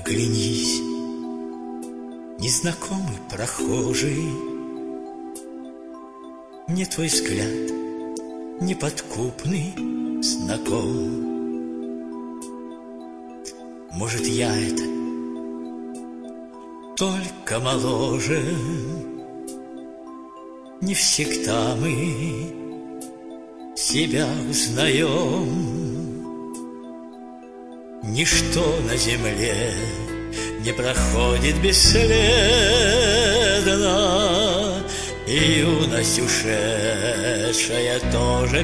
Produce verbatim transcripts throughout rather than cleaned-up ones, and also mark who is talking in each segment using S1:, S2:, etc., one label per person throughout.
S1: Оглянись, незнакомый прохожий, мне твой взгляд неподкупный знаком. Может, я это только моложе, не всегда мы себя узнаем. Ничто на земле не проходит бесследно, и юность ушедшая тоже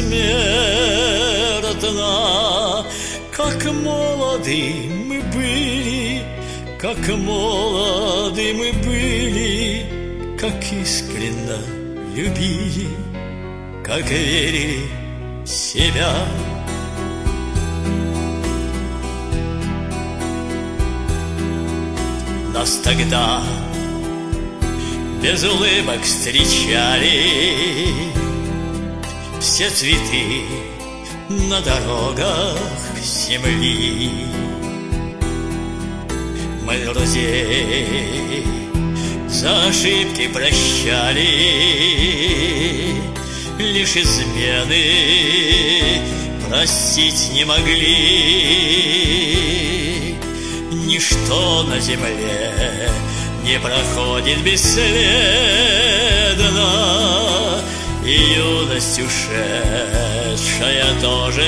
S1: бессмертна. Как молоды мы были, как молоды мы были, как искренно любили, как верили в себя. Нас тогда без улыбок встречали все цветы на дорогах земли. Мы друзей за ошибки прощали, лишь измены простить не могли. Ничто на земле не проходит бесследно, и юность ушедшая тоже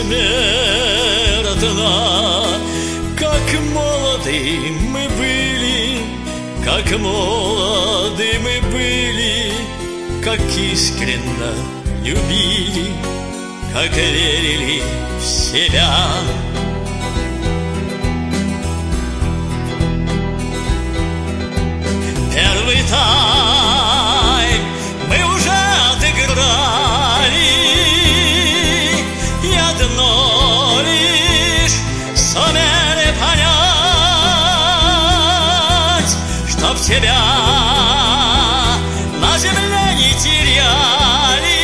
S1: бессмертна. Как молоды мы были, как молоды мы были, как искренно любили, как верили в себя. Первый тайм мы уже отыграли, и одно лишь сумели понять, чтоб тебя на земле не теряли.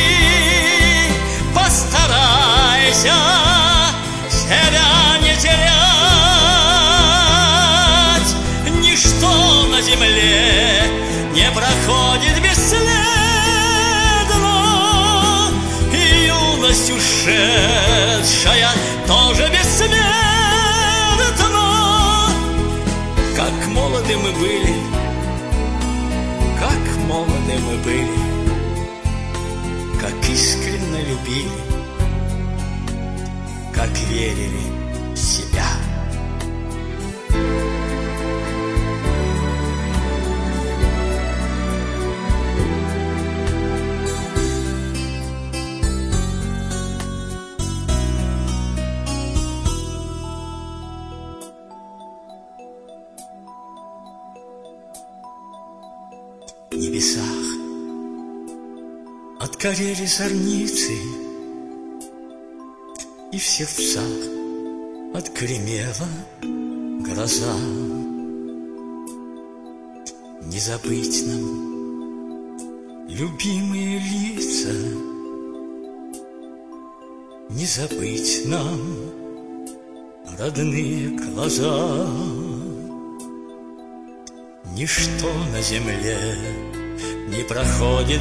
S1: Постарайся себя не терять, ничто на земле не проходит бесследно, и юность ушедшая тоже бессмертна. Как молоды мы были, как молоды мы были, как искренно любили, как верили в себя. В небесах отгорели зорницы, и в сердцах отгремела гроза. Не забыть нам любимые лица, не забыть нам родные глаза. Ничто на земле не проходит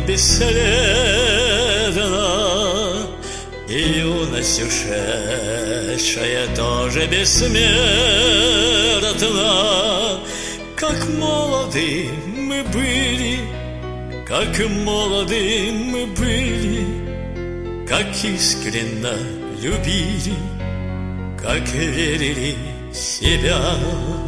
S1: бесследно, и юность ушедшая тоже бессмертна. Как молоды мы были, как молоды мы были, как искренно любили, как верили в себя.